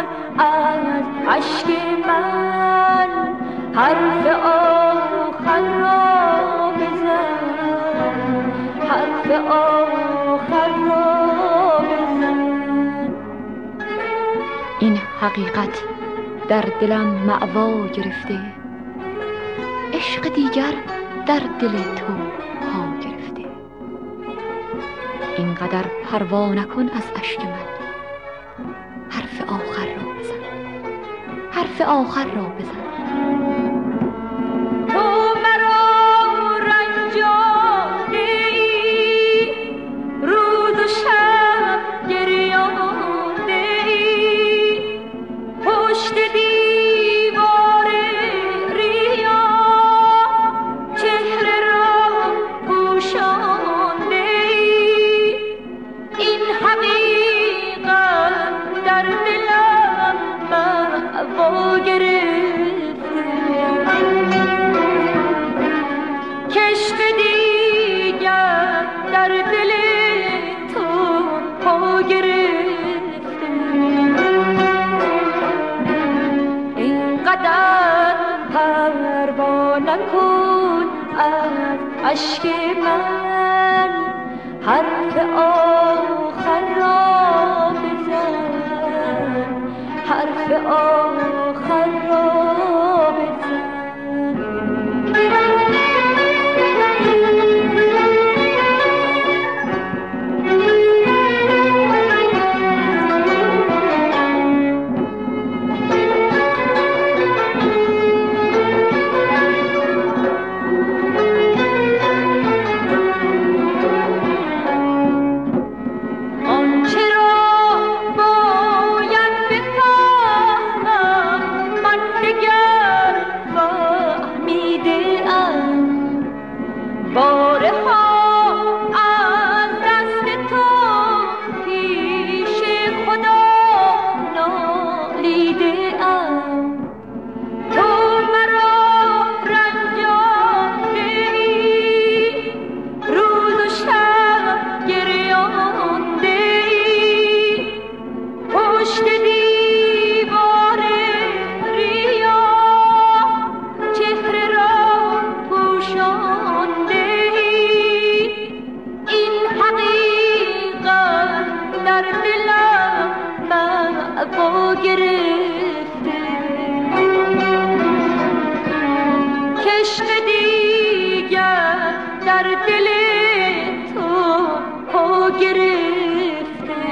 نکن از اشک من، حرف آخر را بزن، حرف آخر را بزن. این حقیقت در دلم معوا گرفته، عشق دیگر در دل تو پا گرفته. اینقدر پروا نکن از اشک من، حرف آخر را بزن، حرف آخر را بزن. تو مرا رنجانده ای، روز و شب گریانده ای، پشت دیوار ریا چهره را پوشانده ای. این حقیقت در دلم معوا گرفته، کشت دیگر در دل تو پا گرفته. اینقدر پروا نکن از اشک من، حرف آخر را بزن، حرف آخر را بزن. کشت دیگر در دل تو پا گرفته.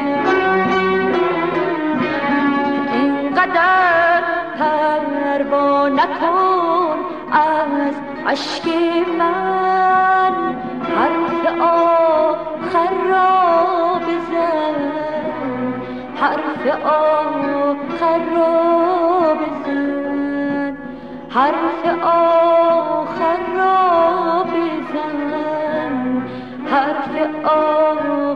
اینقدر پروا نکن از اشک من، حرف آخر را بزن، حرف آخر را بزن، حرف آخر را بزن، حرف آخر